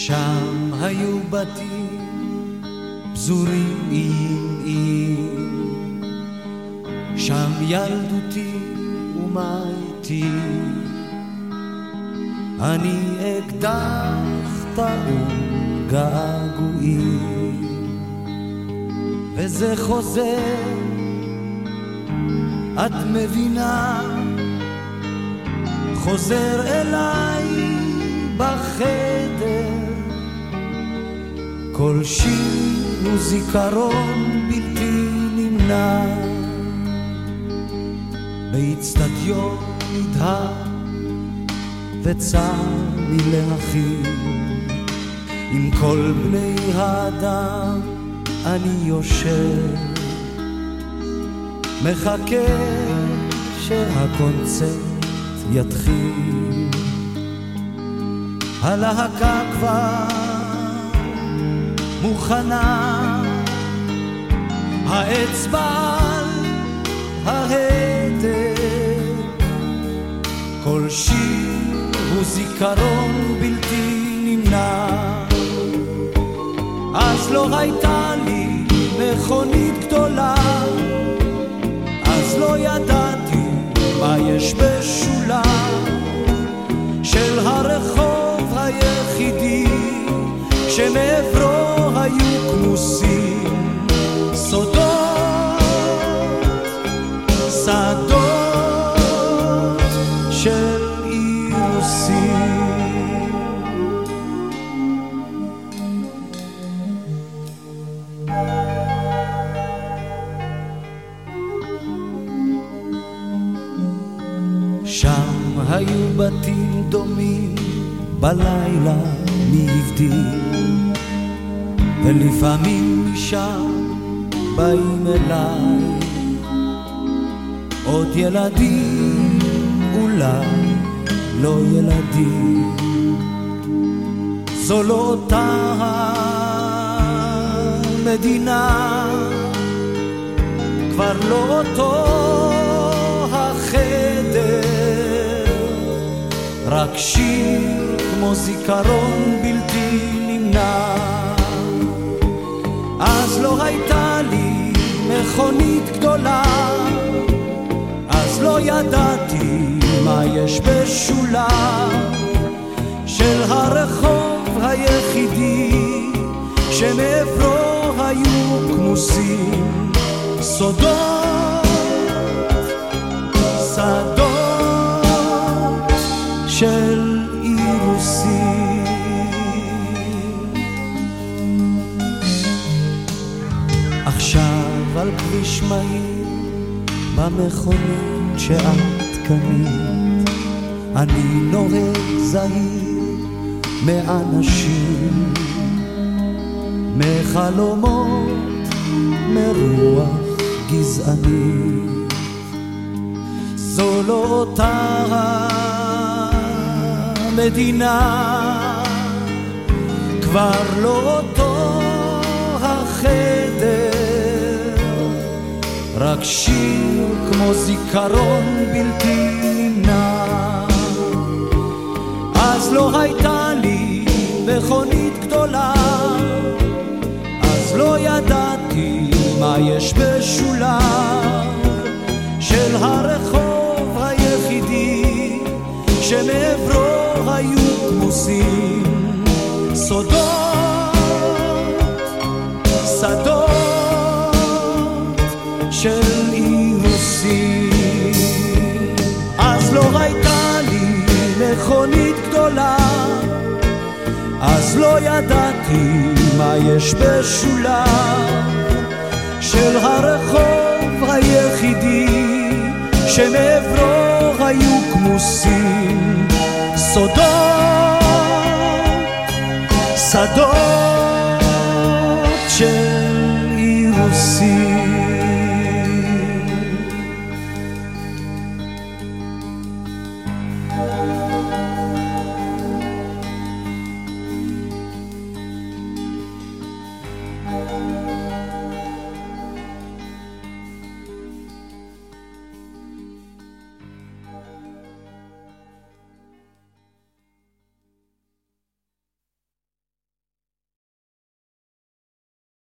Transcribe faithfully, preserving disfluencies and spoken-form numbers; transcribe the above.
שם היו בתים פזורים איים איים, שם ילדותי ומה איתי, אני אקדח טעון געגועים, וזה חוזר, את מבינה, חוזר אליי בחדר, כל שיר הוא זיכרון בלתי נמנע, באצטדיון נדהר וצר מלהכיל, עם כל בני האדם אני יושב, מחכה שהקונצרט יתחיל, הלהקה כבר מוכנה, האצבע על ההדק, כל שיר הוא זיכרון בלתי נמנע, אז לא הייתה לי מכונית גדולה, אז לא ידעתי מה יש בשולה של הרחוב היחידי, שמעברו היו כמוסים, סודות, שדות של אירוסים. שם היו בתים דומים בלילה נבדים, ולפעמים משם באים אליי עוד ילדים, אולי לא ילדים, זו לא אותה המדינה, כבר לא אותו החדר, רק שיר כמו זיכרון בלתי נמנע, אז לא הייתה לי מכונית גדולה, אז לא ידעתי מה יש בשולה של הרחוב היחידי, שמעברו היו כמוסים, סודות, שדות של אירוסים. עכשיו על כביש מהיר במכונית שאת קנית, אני נוהג זהיר מאנשים, מחלומות, מרוח גזעני, זו לא אותה המדינה, כבר לא אותו החדר, רק שיר כמו זיכרון בלתי נמנע, אז לא הייתה לי מכונית גדולה, אז לא ידעתי מה יש בשולה של הרחוב היחידי, שמעברו היו כמוסים, סודות, שדות של אירוסים, אז לא הייתה לי מכונית גדולה, אז לא ידעתי מה יש בשולה של הרחוב היחידי, שמעברו היו כמוסים, סודות, שדות של אירוסים.